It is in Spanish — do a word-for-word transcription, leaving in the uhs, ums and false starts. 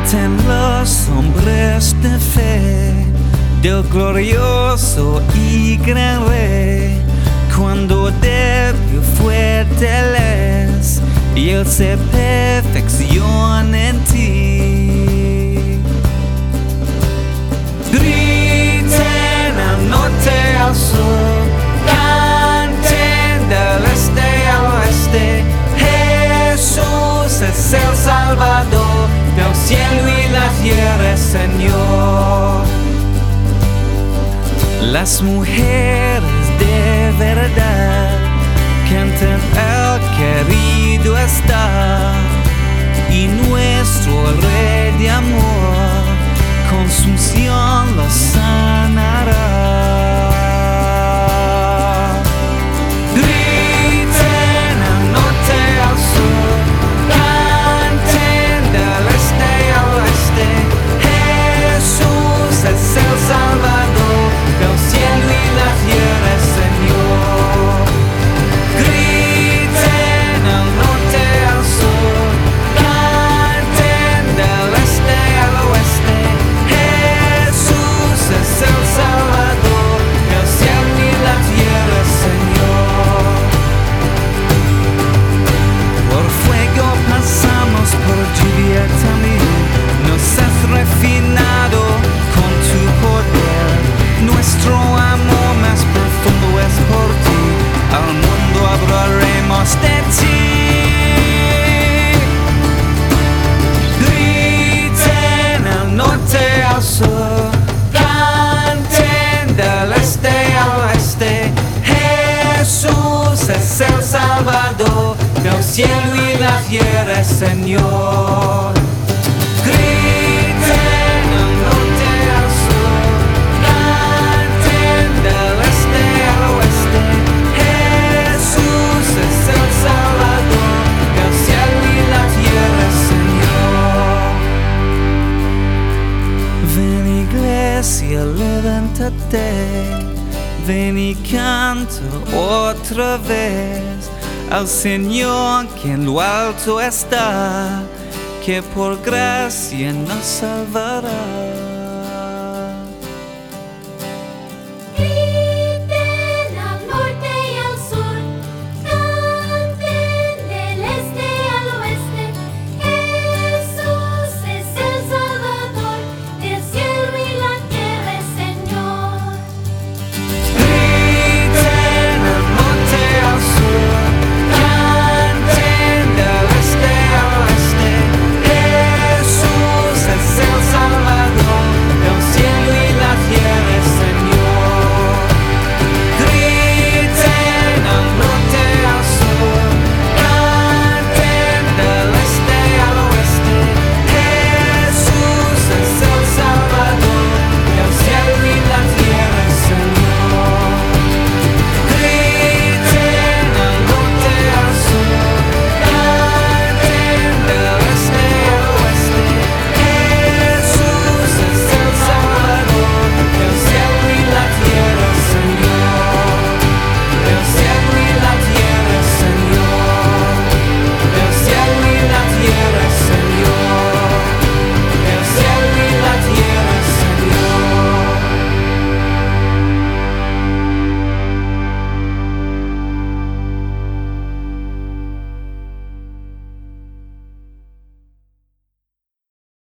Griten los hombres de fe del glorioso y gran Rey, cuando débil fuerte Él es, y Él se perfecciona en ti. Griten al norte, al sur, canten del este al oeste, Jesús es el Salvador del cielo y la tierra, Señor. Las mujeres de verdad cantan el querido está, y nuestro Rey de amor con su unción los sanará. Griten al norte, al sur, canten del este al oeste, Jesús es el Salvador del cielo y la tierra, Señor. Griten al norte, al sur, canten del este al oeste, Jesús es el Salvador del cielo y la tierra, Señor. Por fuego pasamos, por lluvia también, nos has refinado con tu poder. Nuestro amor más profundo es por ti, al mundo hablaremos de ti. Griten al norte, al sur, canten del este al oeste, Jesús es el Salvador del cielo y la tierra, Señor. Griten al norte, al sur, canten del este al oeste, Jesús es el Salvador del cielo y la tierra, Señor. Ven, iglesia, levántate, ven y canta otra vez al Señor que en lo alto está, que por gracia nos salvará.